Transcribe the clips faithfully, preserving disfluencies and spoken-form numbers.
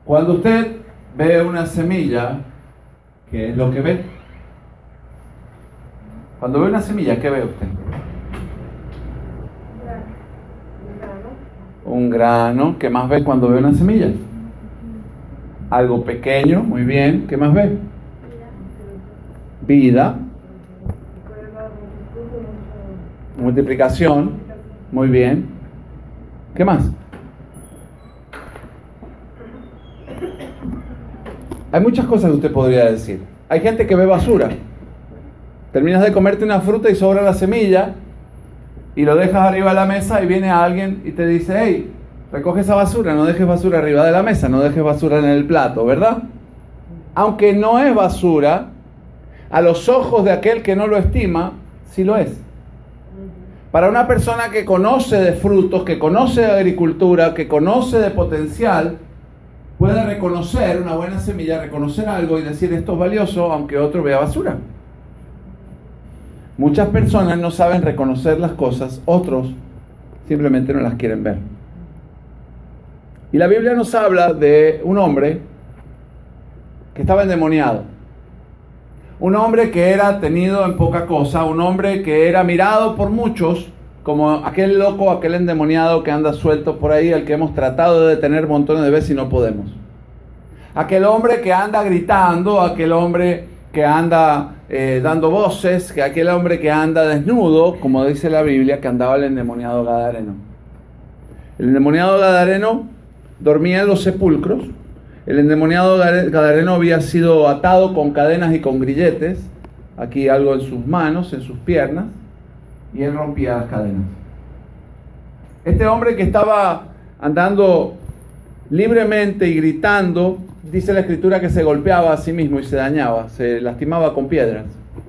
Cuando usted ve una semilla, ¿qué es lo que ve? Cuando ve una semilla, ¿qué ve usted? Un grano. ¿Qué más ve cuando ve una semilla? Algo pequeño, muy bien. ¿Qué más ve? Vida. Multiplicación, muy bien. ¿Qué más? Hay muchas cosas que usted podría decir. Hay gente que ve basura. Terminas de comerte una fruta y sobra la semilla y lo dejas arriba de la mesa y viene alguien y te dice: hey, recoge esa basura, no dejes basura arriba de la mesa, no dejes basura en el plato, ¿verdad? Aunque no es basura, a los ojos de aquel que no lo estima, sí lo es. Para una persona que conoce de frutos, que conoce de agricultura, que conoce de potencial, puede reconocer una buena semilla, reconocer algo y decir: esto es valioso, aunque otro vea basura. Muchas personas no saben reconocer las cosas, otros simplemente no las quieren ver. Y la Biblia nos habla de un hombre que estaba endemoniado. Un hombre que era tenido en poca cosa, un hombre que era mirado por muchos como aquel loco, aquel endemoniado que anda suelto por ahí, al que hemos tratado de detener montones de veces y no podemos. Aquel hombre que anda gritando, aquel hombre que anda eh, dando voces, que aquel hombre que anda desnudo, como dice la Biblia, que andaba el endemoniado gadareno. El endemoniado gadareno dormía en los sepulcros. El endemoniado gadareno había sido atado con cadenas y con grilletes, aquí algo en sus manos, en sus piernas, y él rompía las cadenas. Este hombre que estaba andando libremente y gritando, dice la Escritura que se golpeaba a sí mismo y se dañaba, se lastimaba con piedras.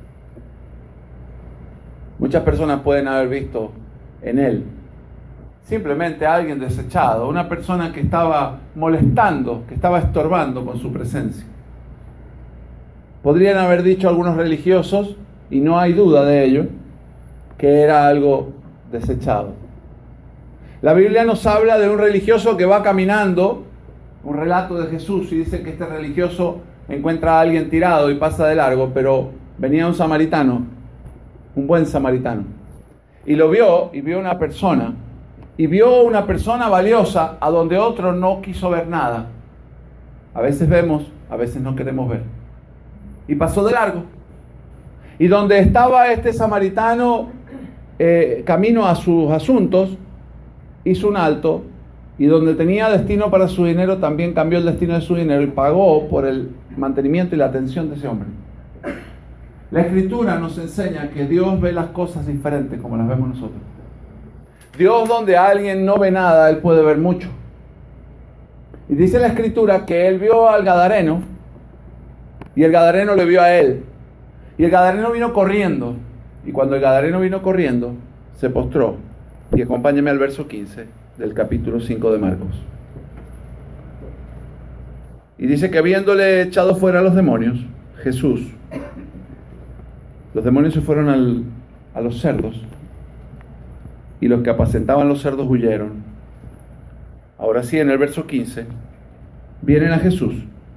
Muchas personas pueden haber visto en él simplemente a alguien desechado, una persona que estaba molestando, que estaba estorbando con su presencia. Podrían haber dicho algunos religiosos, y no hay duda de ello, que era algo desechado. La Biblia nos habla de un religioso que va caminando, un relato de Jesús, y dice que este religioso encuentra a alguien tirado y pasa de largo, pero venía un samaritano, un buen samaritano, y lo vio, y vio una persona, y vio una persona valiosa a donde otro no quiso ver nada. A veces vemos, a veces no queremos ver. Y pasó de largo. Y donde estaba este samaritano eh, camino a sus asuntos, hizo un alto, y donde tenía destino para su dinero, también cambió el destino de su dinero y pagó por el mantenimiento y la atención de ese hombre. La Escritura nos enseña que Dios ve las cosas diferentes como las vemos nosotros. Dios, donde alguien no ve nada, Él puede ver mucho. Y dice la Escritura que Él vio al gadareno y el gadareno le vio a Él. Y el gadareno vino corriendo. Y cuando el gadareno vino corriendo, se postró. Y acompáñeme al verso quince del capítulo cinco de Marcos. Y dice que habiéndole echado fuera a los demonios, Jesús, los demonios se fueron al, a los cerdos, y los que apacentaban los cerdos huyeron. Ahora sí, en el verso quince, vienen a Jesús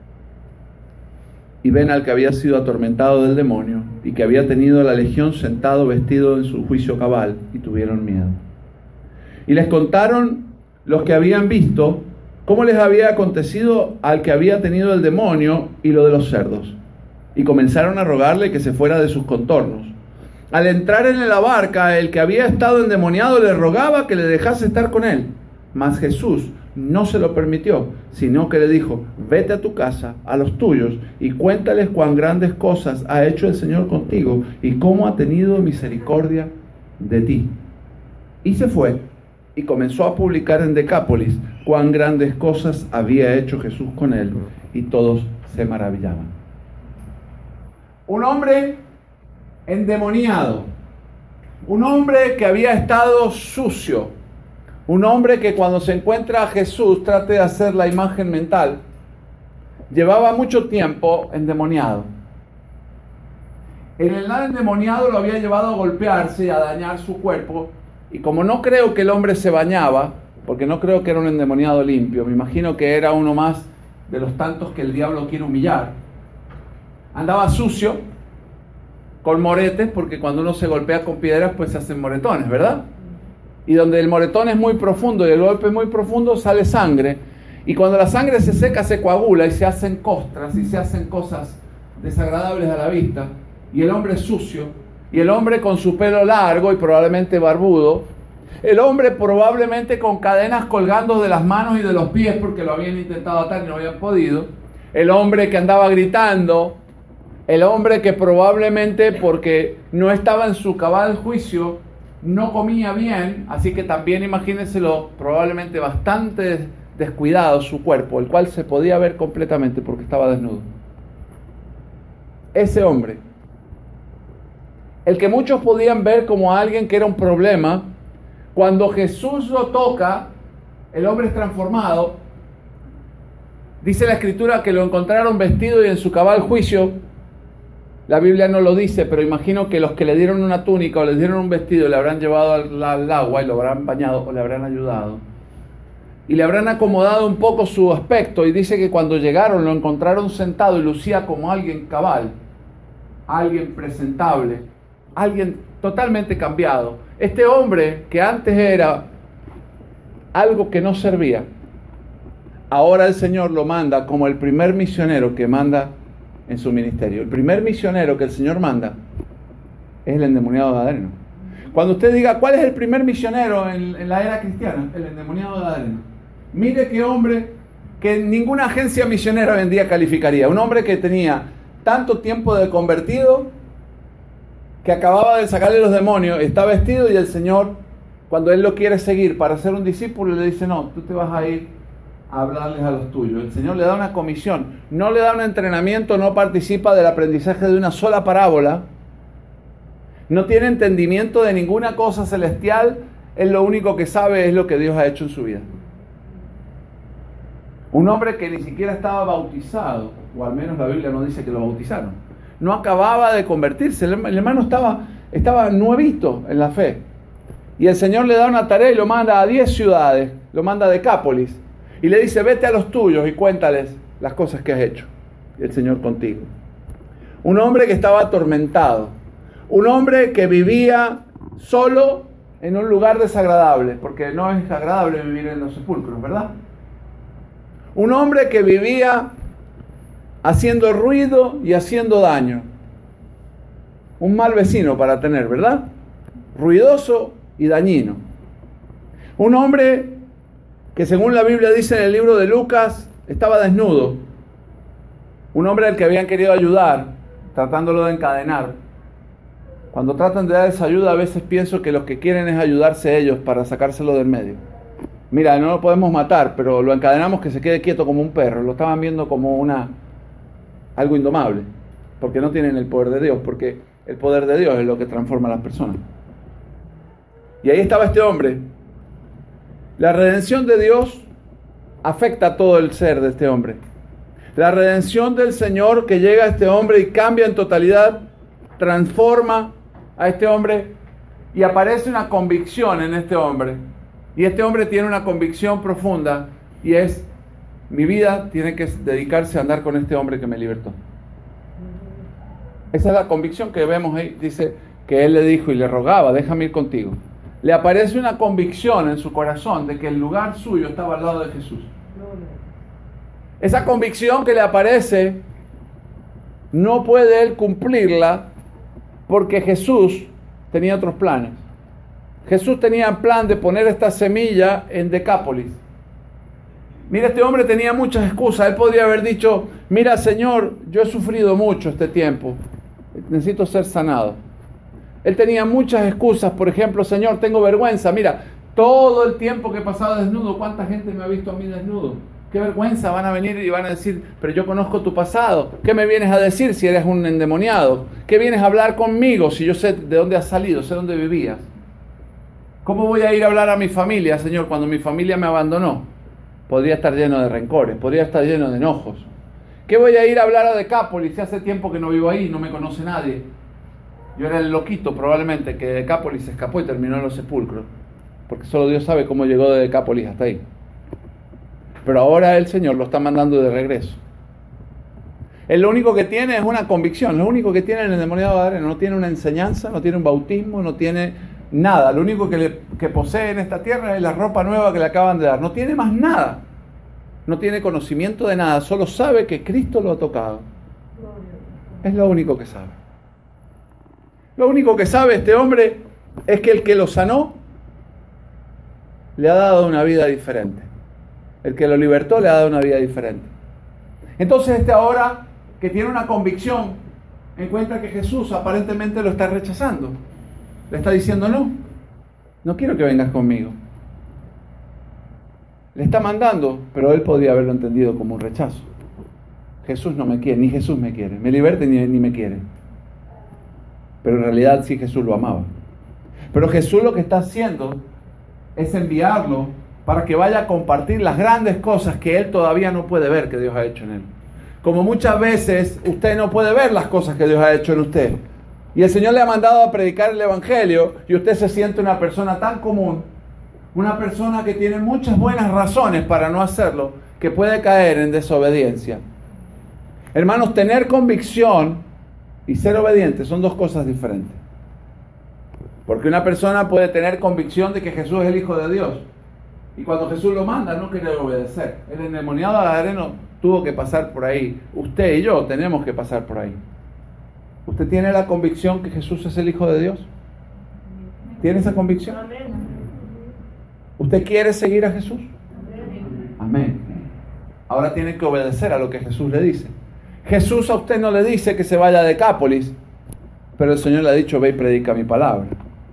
y ven al que había sido atormentado del demonio y que había tenido la legión sentado vestido en su juicio cabal, y tuvieron miedo. Y les contaron los que habían visto cómo les había acontecido al que había tenido el demonio y lo de los cerdos. Y comenzaron a rogarle que se fuera de sus contornos. Al entrar en la barca, el que había estado endemoniado le rogaba que le dejase estar con él. Mas Jesús no se lo permitió, sino que le dijo: vete a tu casa, a los tuyos, y cuéntales cuán grandes cosas ha hecho el Señor contigo y cómo ha tenido misericordia de ti. Y se fue y comenzó a publicar en Decápolis cuán grandes cosas había hecho Jesús con él, y todos se maravillaban. Un hombre endemoniado, un hombre que había estado sucio, un hombre que cuando se encuentra a Jesús, trate de hacer la imagen mental, llevaba mucho tiempo endemoniado. El estar endemoniado lo había llevado a golpearse y a dañar su cuerpo, y como no creo que el hombre se bañaba, porque no creo que era un endemoniado limpio, me imagino que era uno más de los tantos que el diablo quiere humillar. Andaba sucio, con moretes, porque cuando uno se golpea con piedras, pues se hacen moretones, ¿verdad? Y donde el moretón es muy profundo y el golpe es muy profundo, sale sangre. Y cuando la sangre se seca, se coagula y se hacen costras y se hacen cosas desagradables a la vista. Y el hombre sucio, y el hombre con su pelo largo y probablemente barbudo, el hombre probablemente con cadenas colgando de las manos y de los pies porque lo habían intentado atar y no habían podido, el hombre que andaba gritando, el hombre que probablemente porque no estaba en su cabal juicio, no comía bien, así que también imagínenselo, probablemente bastante descuidado su cuerpo, el cual se podía ver completamente porque estaba desnudo. Ese hombre, el que muchos podían ver como alguien que era un problema, cuando Jesús lo toca, el hombre es transformado. Dice la Escritura que lo encontraron vestido y en su cabal juicio. La Biblia no lo dice, pero imagino que los que le dieron una túnica o le dieron un vestido le habrán llevado al, al agua y lo habrán bañado o le habrán ayudado. Y le habrán acomodado un poco su aspecto, y dice que cuando llegaron lo encontraron sentado y lucía como alguien cabal, alguien presentable, alguien totalmente cambiado. Este hombre que antes era algo que no servía, ahora el Señor lo manda como el primer misionero que manda en su ministerio. El primer misionero que el Señor manda es el endemoniado gadareno. Cuando usted diga, ¿cuál es el primer misionero en, en la era cristiana? El endemoniado gadareno. Mire qué hombre que ninguna agencia misionera hoy en día calificaría. Un hombre que tenía tanto tiempo de convertido, que acababa de sacarle los demonios, está vestido y el Señor, cuando Él lo quiere seguir para ser un discípulo, le dice, no, tú te vas a ir a hablarles a los tuyos. El Señor le da una comisión, no le da un entrenamiento, no participa del aprendizaje de una sola parábola, no tiene entendimiento de ninguna cosa celestial, Él lo único que sabe es lo que Dios ha hecho en su vida. Un hombre que ni siquiera estaba bautizado, o al menos la Biblia no dice que lo bautizaron, no acababa de convertirse, el hermano estaba, estaba nuevito en la fe. Y el Señor le da una tarea y lo manda a diez ciudades, lo manda a Decápolis, y le dice, vete a los tuyos y cuéntales las cosas que has hecho. Y el Señor contigo. Un hombre que estaba atormentado, un hombre que vivía solo en un lugar desagradable, porque no es agradable vivir en los sepulcros, ¿verdad? Un hombre que vivía haciendo ruido y haciendo daño. Un mal vecino para tener, ¿verdad? Ruidoso y dañino. Un hombre que, según la Biblia dice en el libro de Lucas, estaba desnudo. Un hombre al que habían querido ayudar, tratándolo de encadenar. Cuando tratan de dar esa ayuda, a veces pienso que los que quieren es ayudarse ellos para sacárselo del medio. Mira, no lo podemos matar, pero lo encadenamos que se quede quieto como un perro. Lo estaban viendo como una algo indomable, porque no tienen el poder de Dios, porque el poder de Dios es lo que transforma a las personas. Y ahí estaba este hombre. La redención de Dios afecta a todo el ser de este hombre. La redención del Señor que llega a este hombre y cambia en totalidad, transforma a este hombre y aparece una convicción en este hombre. Y este hombre tiene una convicción profunda y es, mi vida tiene que dedicarse a andar con este hombre que me libertó. Esa es la convicción que vemos ahí. Dice que él le dijo y le rogaba, déjame ir contigo. Le aparece una convicción en su corazón de que el lugar suyo estaba al lado de Jesús. Esa convicción que le aparece, no puede él cumplirla porque Jesús tenía otros planes. Jesús tenía el plan de poner esta semilla en Decápolis. Mira, este hombre tenía muchas excusas. Él podría haber dicho, mira, Señor, yo he sufrido mucho este tiempo, necesito ser sanado. Él tenía muchas excusas. Por ejemplo, Señor, tengo vergüenza. Mira, todo el tiempo que he pasado desnudo, ¿cuánta gente me ha visto a mí desnudo? Qué vergüenza, van a venir y van a decir, pero yo conozco tu pasado. ¿Qué me vienes a decir si eres un endemoniado? ¿Qué vienes a hablar conmigo si yo sé de dónde has salido, sé dónde vivías? ¿Cómo voy a ir a hablar a mi familia, Señor, cuando mi familia me abandonó? Podría estar lleno de rencores, podría estar lleno de enojos. ¿Qué voy a ir a hablar a Decápolis si hace tiempo que no vivo ahí, no me conoce nadie? Yo era el loquito probablemente que de Decápolis se escapó y terminó en los sepulcros, porque solo Dios sabe cómo llegó de Decápolis hasta ahí. Pero ahora el Señor lo está mandando de regreso. Él lo único que tiene es una convicción. Lo único que tiene el endemoniado gadareno no tiene una enseñanza, no tiene un bautismo, no tiene nada. Lo único que, le, que posee en esta tierra es la ropa nueva que le acaban de dar. No tiene más nada. No tiene conocimiento de nada. Solo sabe que Cristo lo ha tocado. Es lo único que sabe. Lo único que sabe este hombre es que el que lo sanó le ha dado una vida diferente. El que lo libertó le ha dado una vida diferente. Entonces este ahora que tiene una convicción encuentra que Jesús aparentemente lo está rechazando. Le está diciendo no, no quiero que vengas conmigo. Le está mandando, pero él podría haberlo entendido como un rechazo. Jesús no me quiere, ni Jesús me quiere, me liberta ni, ni me quiere. Pero en realidad sí Jesús lo amaba. Pero Jesús lo que está haciendo es enviarlo para que vaya a compartir las grandes cosas que él todavía no puede ver que Dios ha hecho en él. Como muchas veces usted no puede ver las cosas que Dios ha hecho en usted. Y el Señor le ha mandado a predicar el Evangelio y usted se siente una persona tan común, una persona que tiene muchas buenas razones para no hacerlo, que puede caer en desobediencia. Hermanos, tener convicción y ser obediente son dos cosas diferentes. Porque una persona puede tener convicción de que Jesús es el Hijo de Dios. Y cuando Jesús lo manda, no quiere obedecer. El endemoniado gadareno tuvo que pasar por ahí. Usted y yo tenemos que pasar por ahí. ¿Usted tiene la convicción que Jesús es el Hijo de Dios? ¿Tiene esa convicción? ¿Usted quiere seguir a Jesús? Amén. Ahora tiene que obedecer a lo que Jesús le dice. Jesús a usted no le dice que se vaya a Decápolis, pero el Señor le ha dicho, ve y predica mi palabra.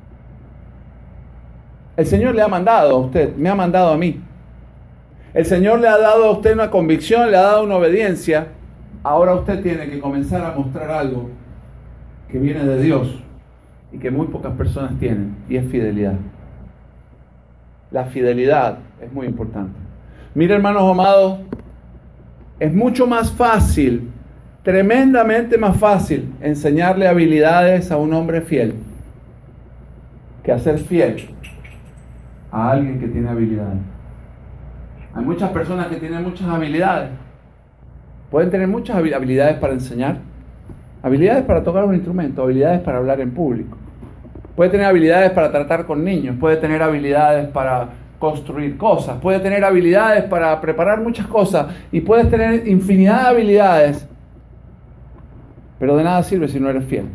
El Señor le ha mandado a usted, me ha mandado a mí. El Señor le ha dado a usted una convicción, le ha dado una obediencia. Ahora usted tiene que comenzar a mostrar algo que viene de Dios y que muy pocas personas tienen, y es fidelidad. La fidelidad es muy importante. Mire, hermanos amados, es mucho más fácil, tremendamente más fácil, enseñarle habilidades a un hombre fiel que hacer fiel a alguien que tiene habilidades. Hay muchas personas que tienen muchas habilidades. Pueden tener muchas habilidades para enseñar, habilidades para tocar un instrumento, habilidades para hablar en público. Puede tener habilidades para tratar con niños, puede tener habilidades para construir cosas, puede tener habilidades para preparar muchas cosas y puedes tener infinidad de habilidades, pero de nada sirve si no eres fiel.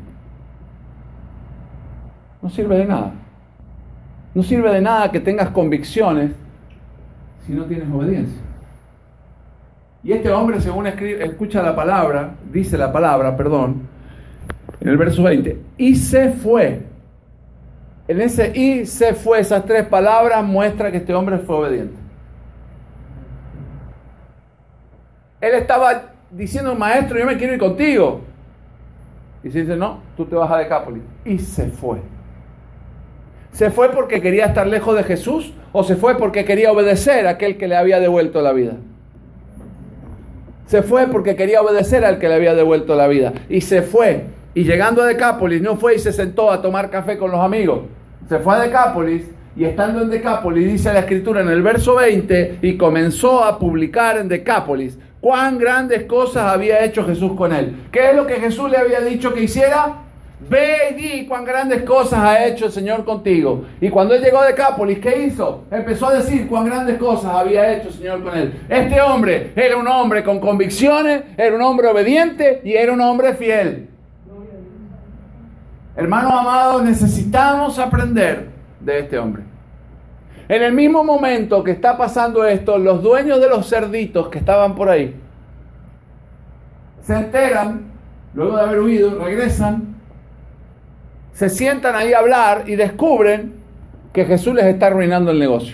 No sirve de nada. No sirve de nada que tengas convicciones si no tienes obediencia. Y este hombre, según escribe, escucha la palabra, dice la palabra, perdón, en el verso veinte, y se fue. En ese y se fue, esas tres palabras muestra que este hombre fue obediente. Él estaba diciendo, maestro, yo me quiero ir contigo. Y se dice, no, tú te vas a Decápolis. Y se fue. ¿Se fue porque quería estar lejos de Jesús o se fue porque quería obedecer a aquel que le había devuelto la vida? Se fue porque quería obedecer al que le había devuelto la vida. Y se fue. Y llegando a Decápolis, no fue y se sentó a tomar café con los amigos. Se fue a Decápolis y estando en Decápolis, dice la Escritura en el verso veinte, y comenzó a publicar en Decápolis cuán grandes cosas había hecho Jesús con él. ¿Qué es lo que Jesús le había dicho que hiciera? Ve y di cuán grandes cosas ha hecho el Señor contigo. Y cuando él llegó a Decápolis, ¿qué hizo? Empezó a decir cuán grandes cosas había hecho el Señor con él. Este hombre era un hombre con convicciones, era un hombre obediente y era un hombre fiel. Hermanos amados, necesitamos aprender de este hombre. En el mismo momento que está pasando esto, los dueños de los cerditos que estaban por ahí se enteran, luego de haber huido, regresan, se sientan ahí a hablar y descubren que Jesús les está arruinando el negocio.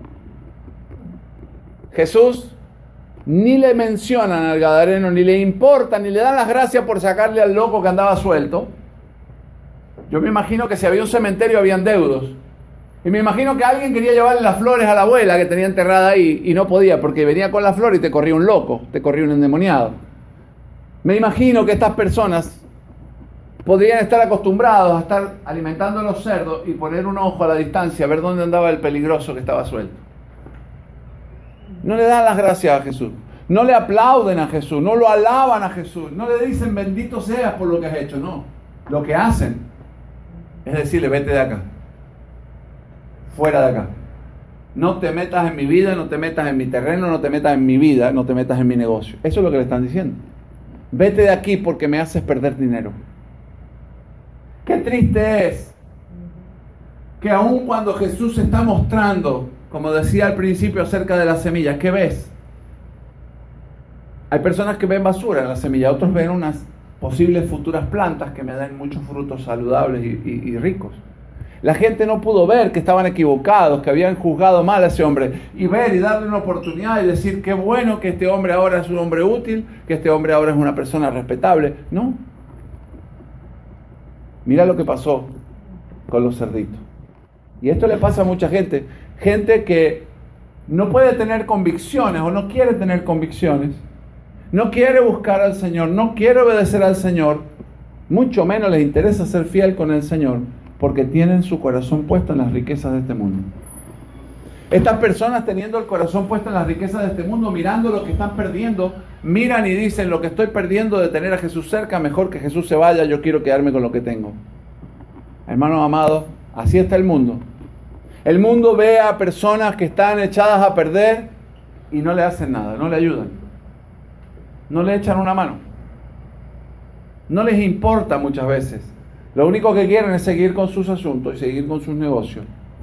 Jesús ni le mencionan al gadareno, ni le importa, ni le dan las gracias por sacarle al loco que andaba suelto. Yo me imagino que si había un cementerio habían deudos. Y me imagino que alguien quería llevarle las flores a la abuela que tenía enterrada ahí y no podía porque venía con la flor y te corría un loco, te corría un endemoniado. Me imagino que estas personas podrían estar acostumbrados a estar alimentando a los cerdos y poner un ojo a la distancia, a ver dónde andaba el peligroso que estaba suelto. No le dan las gracias a Jesús. No le aplauden a Jesús. No lo alaban a Jesús. No le dicen bendito seas por lo que has hecho. No. Lo que hacen es decirle vete de acá. Fuera de acá. No te metas en mi vida, no te metas en mi terreno, no te metas en mi vida, no te metas en mi negocio. Eso es lo que le están diciendo. Vete de aquí porque me haces perder dinero. Qué triste es que aun cuando Jesús se está mostrando, como decía al principio acerca de las semillas, ¿qué ves? Hay personas que ven basura en la semilla, otros ven unas posibles futuras plantas que me den muchos frutos saludables y, y, y ricos. La gente no pudo ver que estaban equivocados, que habían juzgado mal a ese hombre, y ver y darle una oportunidad y decir qué bueno que este hombre ahora es un hombre útil, que este hombre ahora es una persona respetable. No. Mira lo que pasó con los cerditos. Y esto le pasa a mucha gente, gente que no puede tener convicciones o no quiere tener convicciones, no quiere buscar al Señor, no quiere obedecer al Señor, mucho menos les interesa ser fiel con el Señor, porque tienen su corazón puesto en las riquezas de este mundo. Estas personas teniendo el corazón puesto en las riquezas de este mundo, mirando lo que están perdiendo, miran y dicen, lo que estoy perdiendo de tener a Jesús cerca, mejor que Jesús se vaya, yo quiero quedarme con lo que tengo. Hermanos amados, así está el mundo. El mundo ve a personas que están echadas a perder y no le hacen nada, no le ayudan. No le echan una mano. No les importa muchas veces. Lo único que quieren es seguir con sus asuntos y seguir con sus negocios.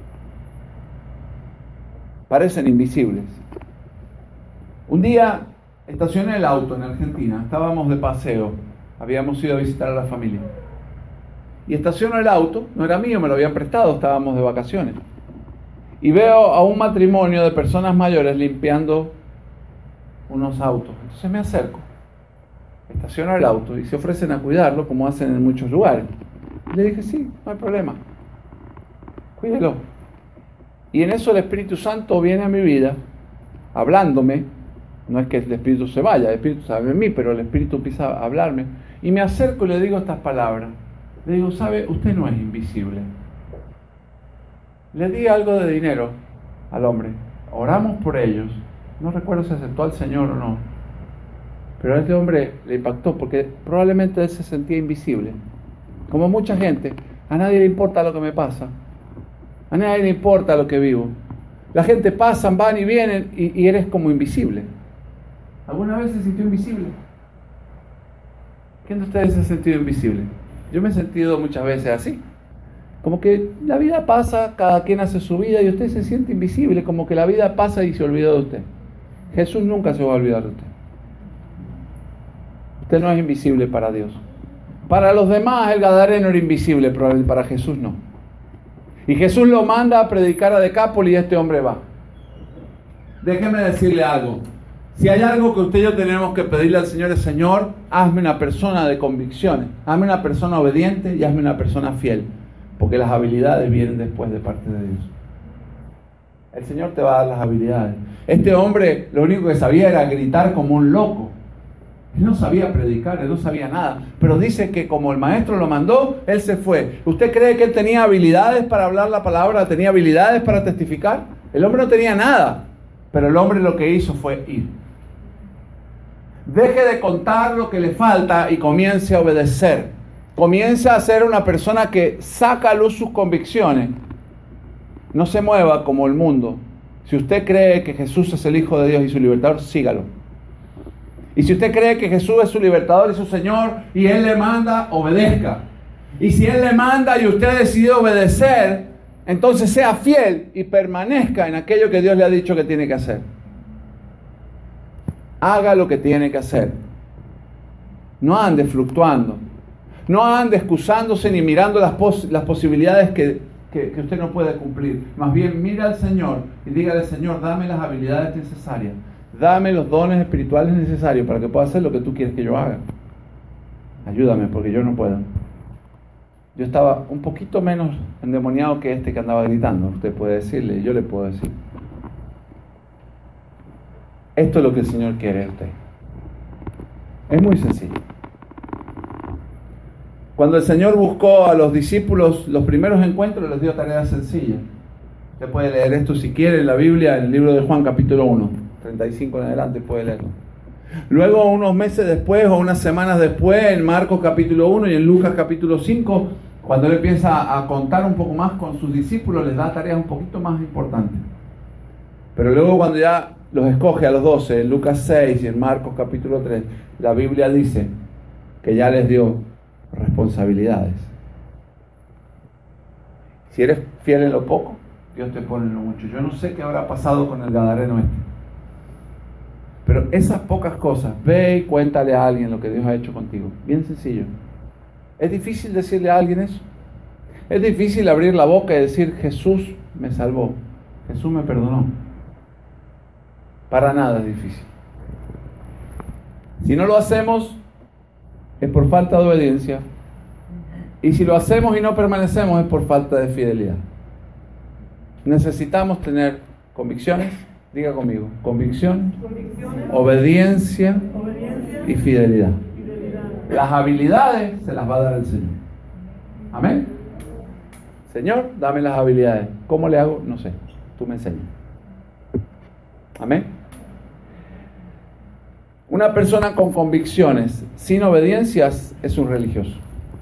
Parecen invisibles. Un día estacioné el auto en Argentina, estábamos de paseo, habíamos ido a visitar a la familia. Y estaciono el auto, no era mío, me lo habían prestado, estábamos de vacaciones. Y veo a un matrimonio de personas mayores limpiando unos autos. Entonces me acerco, estaciono el auto y se ofrecen a cuidarlo como hacen en muchos lugares. Le dije, sí, no hay problema, cuídelo. Y en eso el Espíritu Santo viene a mi vida, hablándome. No es que el Espíritu se vaya, el Espíritu sabe en mí, pero el Espíritu empieza a hablarme. Y me acerco y le digo estas palabras. Le digo, ¿sabe? Usted no es invisible. Le di algo de dinero al hombre. Oramos por ellos. No recuerdo si aceptó al Señor o no. Pero a este hombre le impactó porque probablemente él se sentía invisible. Como mucha gente, a nadie le importa lo que me pasa. A nadie le importa lo que vivo. La gente pasa, van y vienen y, y eres como invisible. ¿Alguna vez se sintió invisible? ¿Quién de ustedes se ha sentido invisible? Yo me he sentido muchas veces así. Como que la vida pasa, cada quien hace su vida y usted se siente invisible, como que la vida pasa y se olvida de usted. Jesús nunca se va a olvidar de usted. Usted no es invisible para Dios. Para los demás el gadareno era invisible, pero para Jesús no. Y Jesús lo manda a predicar a Decápolis y este hombre va. Déjeme decirle algo. Si hay algo que usted y yo tenemos que pedirle al Señor es, Señor, hazme una persona de convicciones, hazme una persona obediente y hazme una persona fiel, porque las habilidades vienen después de parte de Dios. El Señor te va a dar las habilidades. Este hombre lo único que sabía era gritar como un loco. Él no sabía predicar, él no sabía nada, pero dice que como el maestro lo mandó, él se fue. ¿Usted cree que él tenía habilidades para hablar la palabra, tenía habilidades para testificar? El hombre no tenía nada, pero el hombre lo que hizo fue ir. Deje de contar lo que le falta y comience a obedecer. Comience a ser una persona que saca a luz sus convicciones. No se mueva como el mundo. Si usted cree que Jesús es el Hijo de Dios y su libertador, sígalo. Y si usted cree que Jesús es su libertador y su Señor y Él le manda, obedezca. Y si Él le manda y usted decide obedecer, entonces sea fiel y permanezca en aquello que Dios le ha dicho que tiene que hacer. Haga lo que tiene que hacer. No ande fluctuando. No ande excusándose ni mirando las, pos- las posibilidades que, que, que usted no puede cumplir. Más bien, mira al Señor y dígale, Señor, dame las habilidades necesarias. Dame los dones espirituales necesarios para que pueda hacer lo que tú quieres que yo haga. Ayúdame, porque yo no puedo. Yo estaba un poquito menos endemoniado que este que andaba gritando. Usted puede decirle, yo le puedo decir. Esto es lo que el Señor quiere de usted. Es muy sencillo. Cuando el Señor buscó a los discípulos, los primeros encuentros les dio tareas sencillas. Usted puede leer esto si quiere en la Biblia, en el libro de Juan capítulo uno. treinta y cinco en adelante, puede leerlo. Luego, unos meses después o unas semanas después, en Marcos capítulo uno y en Lucas capítulo cinco, cuando él empieza a contar un poco más con sus discípulos, les da tareas un poquito más importantes. Pero luego, cuando ya los escoge a los doce, en Lucas seis y en Marcos capítulo tres, la Biblia dice que ya les dio responsabilidades. Si eres fiel en lo poco, Dios te pone en lo mucho. Yo no sé qué habrá pasado con el gadareno este, pero esas pocas cosas, ve y cuéntale a alguien lo que Dios ha hecho contigo. Bien sencillo. ¿Es difícil decirle a alguien eso? ¿Es difícil abrir la boca y decir, Jesús me salvó, Jesús me perdonó? Para nada es difícil. Si no lo hacemos, es por falta de obediencia. Y si lo hacemos y no permanecemos, es por falta de fidelidad. Necesitamos tener convicciones, diga conmigo, convicción, obediencia, obediencia y fidelidad. fidelidad. Las habilidades se las va a dar el Señor. Amén. Señor, dame las habilidades. ¿Cómo le hago? No sé. Tú me enseñas. Amén. Una persona con convicciones, sin obediencias, es un religioso.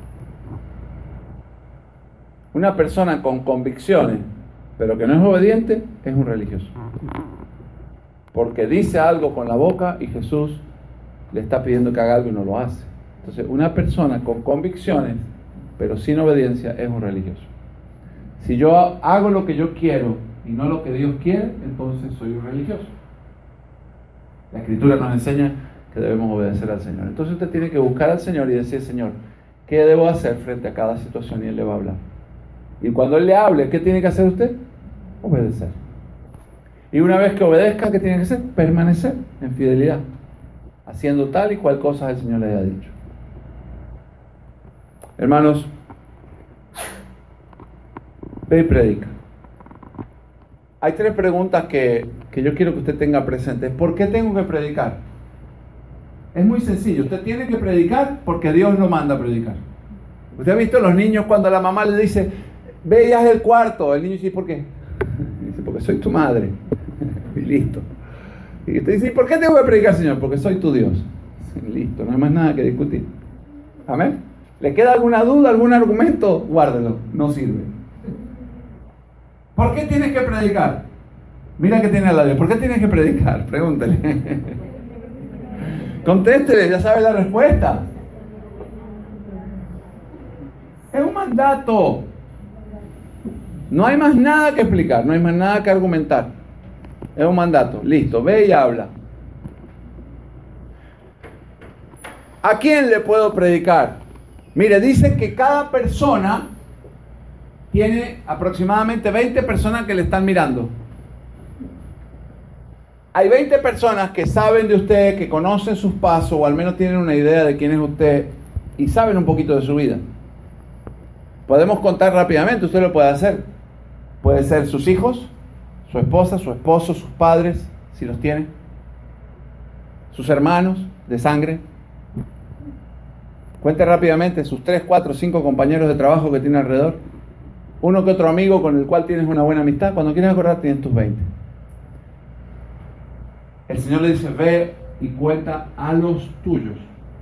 Una persona con convicciones, pero que no es obediente, es un religioso. Porque dice algo con la boca y Jesús le está pidiendo que haga algo y no lo hace. Entonces, una persona con convicciones, pero sin obediencia, es un religioso. Si yo hago lo que yo quiero y no lo que Dios quiere, entonces soy un religioso. La Escritura nos enseña que debemos obedecer al Señor. Entonces usted tiene que buscar al Señor y decir, Señor, ¿qué debo hacer frente a cada situación? Y Él le va a hablar. Y cuando Él le hable, ¿qué tiene que hacer usted? Obedecer. Y una vez que obedezca, ¿qué tiene que hacer? Permanecer en fidelidad, haciendo tal y cual cosa el Señor le haya dicho. Hermanos, ve y predica. Hay tres preguntas que, que yo quiero que usted tenga presentes. ¿Por qué tengo que predicar? Es muy sencillo. Usted tiene que predicar porque Dios lo manda a predicar. ¿Usted ha visto a los niños cuando la mamá le dice, ve y haz el cuarto? El niño dice, ¿por qué? Dice, porque soy tu madre. Y listo. Y usted dice, ¿por qué tengo que predicar, Señor? Porque soy tu Dios. Listo, no hay más nada que discutir. Amén. ¿Le queda alguna duda, algún argumento? Guárdelo, no sirve. ¿Por qué tienes que predicar? Mira que tiene al lado. ¿Por qué tienes que predicar? Pregúntele. Contéstele, ya sabe la respuesta. Es un mandato. No hay más nada que explicar, no hay más nada que argumentar. Es un mandato. Listo, ve y habla. ¿A quién le puedo predicar? Mire, dice que cada persona tiene aproximadamente veinte personas que le están mirando. Hay veinte personas que saben de usted, que conocen sus pasos, o al menos tienen una idea de quién es usted, y saben un poquito de su vida. Podemos contar rápidamente, usted lo puede hacer. Puede ser sus hijos, su esposa, su esposo, sus padres, si los tiene, sus hermanos de sangre. Cuente rápidamente sus tres, cuatro, cinco compañeros de trabajo que tiene alrededor. Uno que otro amigo con el cual tienes una buena amistad. Cuando quieres acordar, tienes tus veinte. El Señor le dice, ve y cuenta a los tuyos.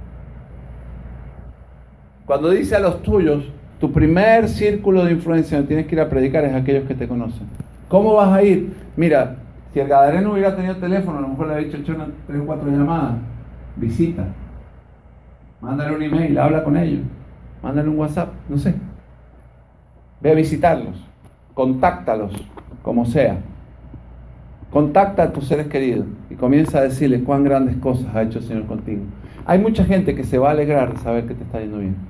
Cuando dice a los tuyos, tu primer círculo de influencia donde tienes que ir a predicar es aquellos que te conocen. ¿Cómo vas a ir? Mira, si el gadareno hubiera tenido teléfono, a lo mejor le había hecho unas tres o cuatro llamadas. Visita. Mándale un email, habla con ellos. Mándale un WhatsApp, no sé. Ve a visitarlos. Contáctalos, como sea. Contacta a tus seres queridos y comienza a decirles cuán grandes cosas ha hecho el Señor contigo. Hay mucha gente que se va a alegrar de saber que te está yendo bien.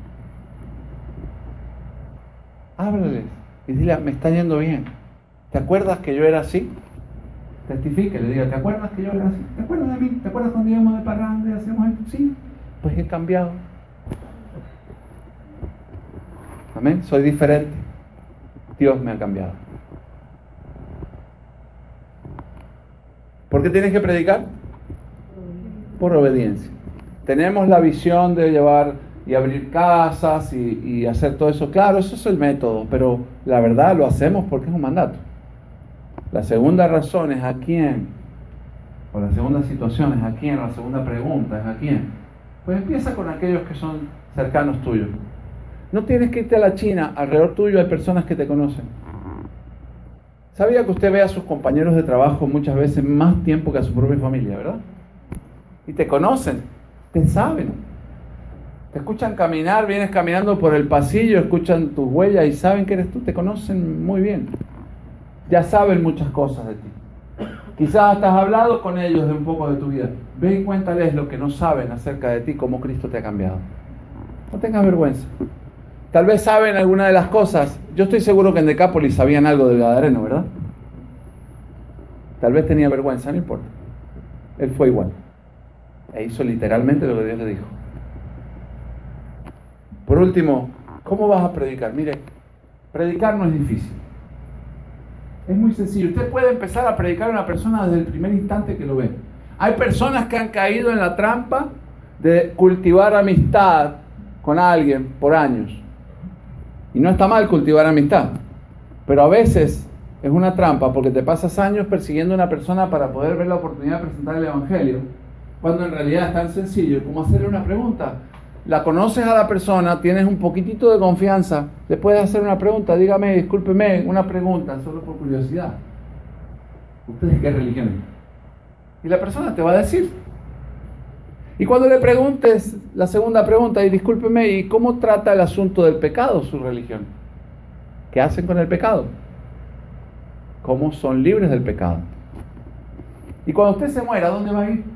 Háblales y dile, me está yendo bien. ¿Te acuerdas que yo era así? Testifique, le diga, ¿te acuerdas que yo era así? ¿Te acuerdas de mí? ¿Te acuerdas cuando íbamos de parranda y hacíamos esto? Sí, pues he cambiado. Amén, soy diferente. Dios me ha cambiado. ¿Por qué tienes que predicar? Por obediencia. Tenemos la visión de llevar y abrir casas y, y hacer todo eso. Claro, eso es el método, pero la verdad lo hacemos porque es un mandato. La segunda razón es a quién O la segunda situación es a quién, la segunda pregunta es a quién. Pues empieza con aquellos que son cercanos tuyos. No tienes que irte a la China, alrededor tuyo hay personas que te conocen. ¿Sabía que usted ve a sus compañeros de trabajo muchas veces más tiempo que a su propia familia, verdad? Y te conocen, te saben. Te escuchan caminar, vienes caminando por el pasillo, escuchan tus huellas y saben que eres tú, te conocen muy bien. Ya saben muchas cosas de ti. Quizás hasta has hablado con ellos de un poco de tu vida. Ve y cuéntales lo que no saben acerca de ti, cómo Cristo te ha cambiado. No tengas vergüenza. Tal vez saben alguna de las cosas. Yo estoy seguro que en Decápolis sabían algo del Gadareno, ¿verdad? Tal vez tenía vergüenza, no importa. Él fue igual. E hizo literalmente lo que Dios le dijo. Por último, ¿cómo vas a predicar? Mire, predicar no es difícil. Es muy sencillo. Usted puede empezar a predicar a una persona desde el primer instante que lo ve. Hay personas que han caído en la trampa de cultivar amistad con alguien por años. Y no está mal cultivar amistad, pero a veces es una trampa porque te pasas años persiguiendo a una persona para poder ver la oportunidad de presentar el Evangelio, cuando en realidad es tan sencillo como hacerle una pregunta. La conoces a la persona, tienes un poquitito de confianza, le puedes hacer una pregunta, dígame, discúlpeme, una pregunta, solo por curiosidad. ¿Ustedes qué religión es? Y la persona te va a decir. Y cuando le preguntes la segunda pregunta, y discúlpeme, ¿y cómo trata el asunto del pecado su religión? ¿Qué hacen con el pecado? ¿Cómo son libres del pecado? Y cuando usted se muera, ¿a dónde va a ir?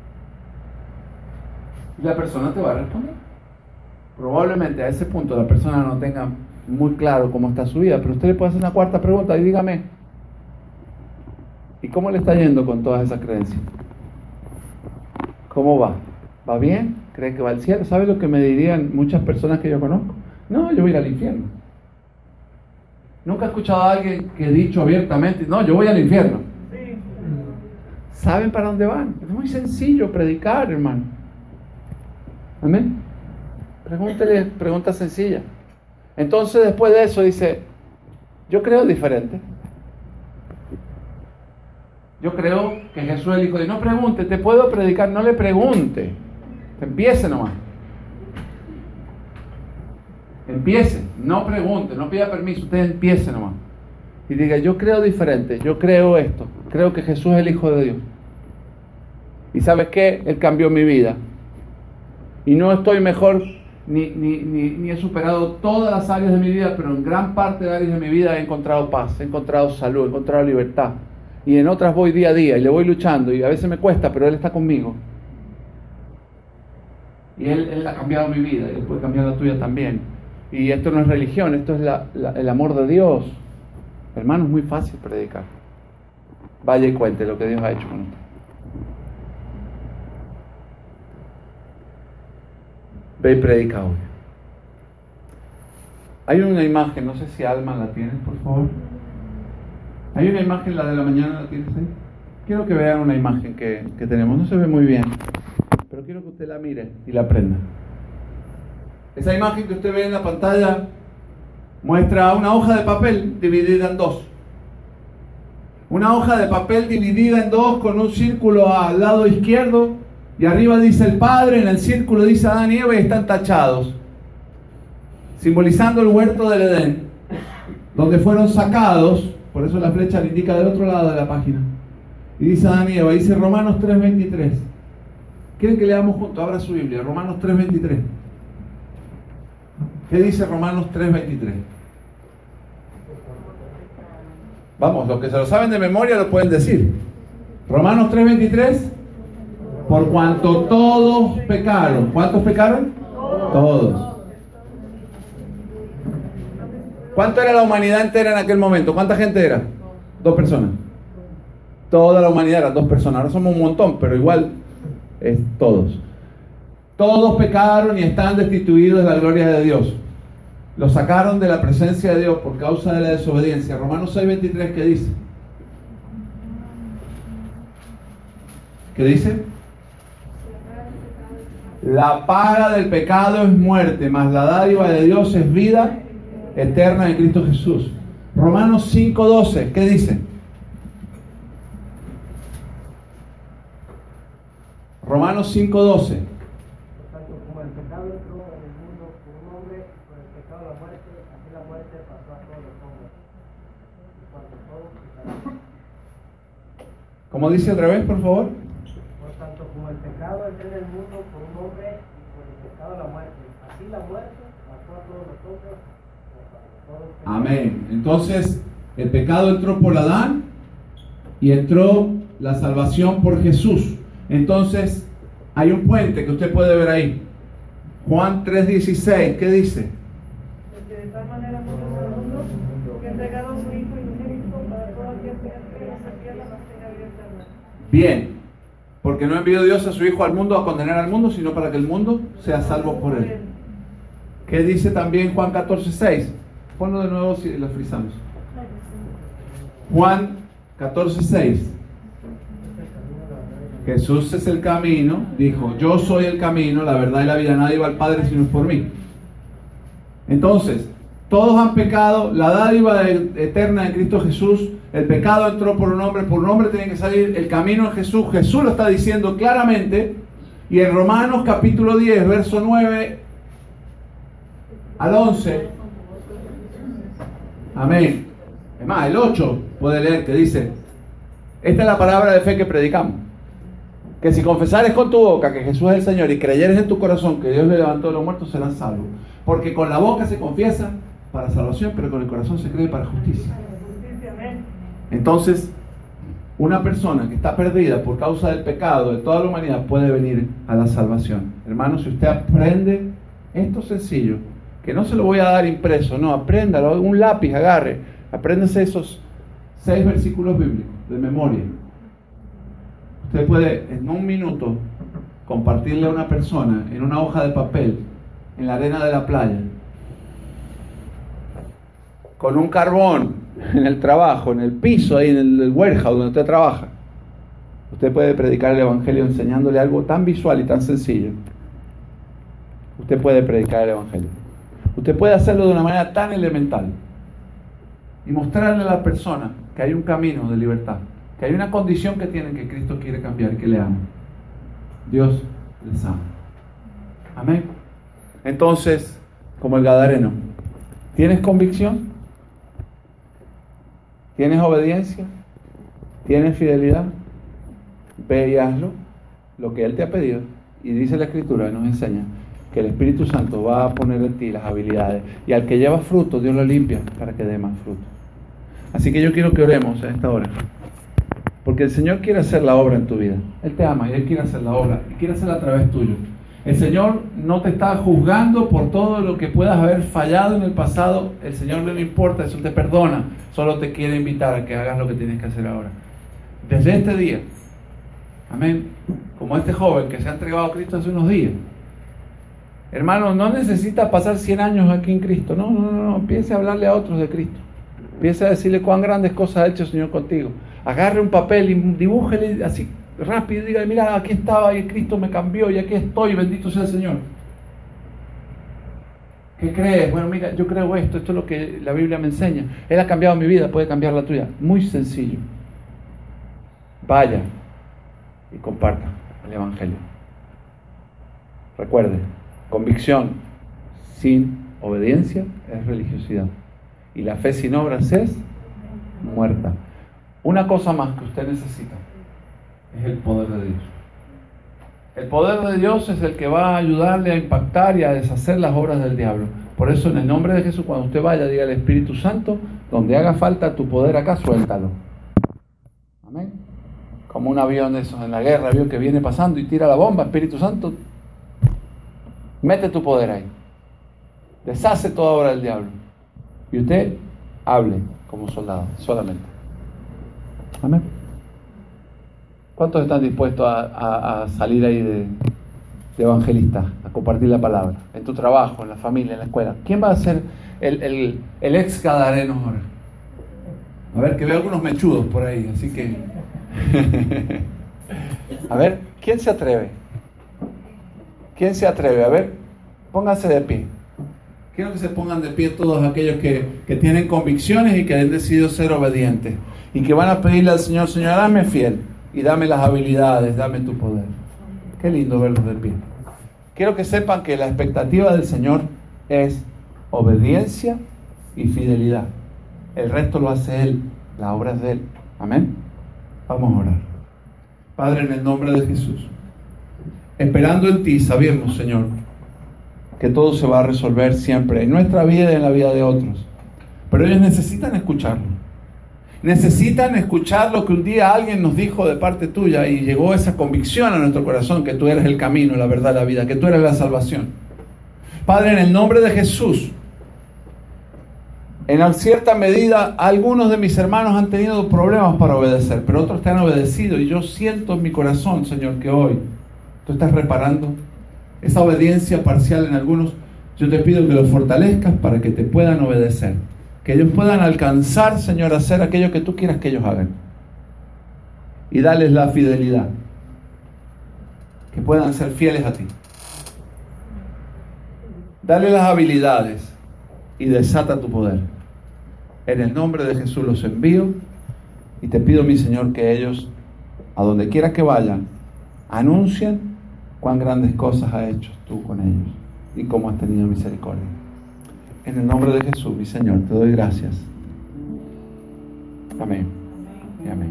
Y la persona te va a responder. Probablemente a ese punto la persona no tenga muy claro cómo está su vida, pero usted le puede hacer una cuarta pregunta y dígame, ¿y cómo le está yendo con todas esas creencias? ¿Cómo va? ¿Va bien? ¿Cree que va al cielo? ¿Sabe lo que me dirían muchas personas que yo conozco? No, yo voy a ir al infierno. Nunca he escuchado a alguien que ha dicho abiertamente, no, yo voy al infierno. Sí. ¿Saben para dónde van? Es muy sencillo predicar, hermano. Amén. Pregúntele, pregunta sencilla. Entonces después de eso dice, yo creo diferente. Yo creo que Jesús es el Hijo de Dios. No pregunte, te puedo predicar, no le pregunte. Empiece nomás. Empiece, no pregunte, no pida permiso, usted empiece nomás. Y diga, yo creo diferente, yo creo esto, creo que Jesús es el Hijo de Dios. Y ¿sabes qué? Él cambió mi vida. Y no estoy mejor, ni, ni, ni, ni he superado todas las áreas de mi vida, pero en gran parte de áreas de mi vida he encontrado paz, he encontrado salud, he encontrado libertad. Y en otras voy día a día y le voy luchando y a veces me cuesta, pero Él está conmigo. Y Él, él ha cambiado mi vida y Él puede cambiar la tuya también. Y esto no es religión, esto es la, la, el amor de Dios. Hermano, es muy fácil predicar. Vaya y cuente lo que Dios ha hecho con usted. Ve y predica hoy. Hay una imagen, no sé si Alma la tienes, por favor. Hay una imagen, la de la mañana, ¿la tienes ahí? Quiero que vean una imagen que, que tenemos, no se ve muy bien, pero quiero que usted la mire y la aprenda. Esa imagen que usted ve en la pantalla muestra una hoja de papel dividida en dos. Una hoja de papel dividida en dos con un círculo al lado izquierdo y arriba dice el Padre, en el círculo dice Adán y Eva y están tachados, simbolizando el huerto del Edén, donde fueron sacados. Por eso la flecha le indica del otro lado de la página. Y dice Adán y Eva, dice Romanos tres veintitrés. ¿Quieren que leamos juntos? Abra su Biblia, Romanos tres veintitrés. ¿Qué dice Romanos tres veintitrés? Vamos, los que se lo saben de memoria lo pueden decir. Romanos tres veintitrés. Por cuanto todos pecaron. ¿Cuántos pecaron? Todos. ¿Cuánto era la humanidad entera en aquel momento? ¿Cuánta gente era? Dos personas. Toda la humanidad eran dos personas. Ahora somos un montón, pero igual es todos. Todos pecaron y están destituidos de la gloria de Dios. Los sacaron de la presencia de Dios por causa de la desobediencia. Romanos seis veintitrés, ¿qué dice? ¿Qué dice? La paga del pecado es muerte, mas la dádiva de Dios es vida eterna en Cristo Jesús. Romanos cinco doce, ¿qué dice? Romanos cinco doce. Por tanto, como el pecado entró en el mundo por un hombre, por el pecado la muerte, así la muerte pasó a todos los hombres. Y cuando todos pecaron. ¿Cómo dice otra vez, por favor? Por tanto, como el pecado entró en el mundo por un hombre, y por el pecado la muerte, así la muerte pasó a todos los hombres. Amén. Entonces, el pecado entró por Adán y entró la salvación por Jesús. Entonces, hay un puente que usted puede ver ahí. Juan tres dieciséis, ¿qué dice? Porque de tal manera amó Dios al mundo, que ha entregado a su Hijo unigénito para todo aquel que cree en esa tierra mas tenga vida eterna. Bien, porque no envió Dios a su Hijo al mundo a condenar al mundo, sino para que el mundo sea salvo por él. ¿Qué dice también Juan catorce seis? Ponlo de nuevo si lo frisamos. Juan catorce seis. Jesús es el camino, dijo, yo soy el camino, la verdad y la vida, nadie va al Padre sino es por mí. Entonces, todos han pecado, la dádiva eterna de Cristo Jesús, el pecado entró por un hombre, por un hombre tiene que salir, el camino es Jesús, Jesús lo está diciendo claramente, y en Romanos capítulo diez, verso nueve al once, amén. Es más, el ocho puede leer que dice, esta es la palabra de fe que predicamos, que si confesares con tu boca que Jesús es el Señor y creyeres en tu corazón que Dios le levantó de los muertos, serás salvo. Porque con la boca se confiesa para salvación, pero con el corazón se cree para justicia. Entonces, una persona que está perdida por causa del pecado de toda la humanidad puede venir a la salvación. Hermano, si usted aprende esto sencillo, que no se lo voy a dar impreso, no, apréndalo, un lápiz, agarre, apréndase esos seis versículos bíblicos de memoria. Usted puede en un minuto compartirle a una persona en una hoja de papel, en la arena de la playa, con un carbón en el trabajo, en el piso, ahí en el, el warehouse donde usted trabaja. Usted puede predicar el evangelio enseñándole algo tan visual y tan sencillo. Usted puede predicar el evangelio. Usted puede hacerlo de una manera tan elemental y mostrarle a la persona que hay un camino de libertad, que hay una condición que tienen que Cristo quiere cambiar y que le ama. Dios les ama. Amén. Entonces, como el gadareno, ¿tienes convicción? ¿Tienes obediencia? ¿Tienes fidelidad? Ve y hazlo, lo que Él te ha pedido. Y dice la Escritura, nos enseña que el Espíritu Santo va a poner en ti las habilidades. Y al que lleva fruto, Dios lo limpia para que dé más fruto. Así que yo quiero que oremos a esta hora. Porque el Señor quiere hacer la obra en tu vida. Él te ama y Él quiere hacer la obra. Y quiere hacerla a través tuyo. El Señor no te está juzgando por todo lo que puedas haber fallado en el pasado. El Señor no le importa, eso te perdona. Solo te quiere invitar a que hagas lo que tienes que hacer ahora. Desde este día. Amén. Como este joven que se ha entregado a Cristo hace unos días. Hermano, no necesitas pasar cien años aquí en Cristo. No, no, no, no. Empiece a hablarle a otros de Cristo. Empiece a decirle cuán grandes cosas ha hecho el Señor contigo. Agarre un papel y dibújele así rápido y dígale, mira, aquí estaba y Cristo me cambió y aquí estoy, bendito sea el Señor. ¿Qué crees? Bueno, mira, yo creo esto, esto es lo que la Biblia me enseña. Él ha cambiado mi vida, puede cambiar la tuya. Muy sencillo. Vaya y comparta el Evangelio. Recuerde, convicción sin obediencia es religiosidad. Y la fe sin obras es muerta. Una cosa más que usted necesita es el poder de Dios. El poder de Dios es el que va a ayudarle a impactar y a deshacer las obras del diablo. Por eso, en el nombre de Jesús, cuando usted vaya, diga al Espíritu Santo, donde haga falta tu poder acá, suéltalo. Amén. Como un avión de esos en la guerra, vio que viene pasando y tira la bomba. Espíritu Santo, mete tu poder ahí. Deshace toda obra del diablo. Y usted hable como soldado, solamente. Amén. ¿Cuántos están dispuestos a, a, a salir ahí de, de evangelistas, a compartir la palabra? En tu trabajo, en la familia, en la escuela. ¿Quién va a ser el, el, el ex gadareno ahora? A ver, que veo algunos mechudos por ahí, así que... A ver, ¿quién se atreve? ¿Quién se atreve? A ver, pónganse de pie. Quiero que se pongan de pie todos aquellos que, que tienen convicciones y que han decidido ser obedientes. Y que van a pedirle al Señor, Señor, dame fiel y dame las habilidades, dame tu poder. Qué lindo verlos de pie. Quiero que sepan que la expectativa del Señor es obediencia y fidelidad. El resto lo hace Él, la obra es de Él. Amén. Vamos a orar. Padre, en el nombre de Jesús, esperando en ti, sabemos, Señor, que todo se va a resolver siempre en nuestra vida y en la vida de otros. Pero ellos necesitan escucharlo. Necesitan escuchar lo que un día alguien nos dijo de parte tuya y llegó esa convicción a nuestro corazón que tú eres el camino, la verdad, la vida, que tú eres la salvación. Padre, en el nombre de Jesús, en cierta medida, algunos de mis hermanos han tenido problemas para obedecer, pero otros te han obedecido y yo siento en mi corazón, Señor, que hoy tú estás reparando esa obediencia parcial en algunos. Yo te pido que los fortalezcas para que te puedan obedecer, que ellos puedan alcanzar, Señor, a hacer aquello que tú quieras que ellos hagan y darles la fidelidad, que puedan ser fieles a ti. Dale las habilidades y desata tu poder. En el nombre de Jesús los envío y te pido, mi Señor, que ellos, a donde quiera que vayan, anuncien cuán grandes cosas has hecho tú con ellos y cómo has tenido misericordia. En el nombre de Jesús, mi Señor, te doy gracias. Amén. Y amén.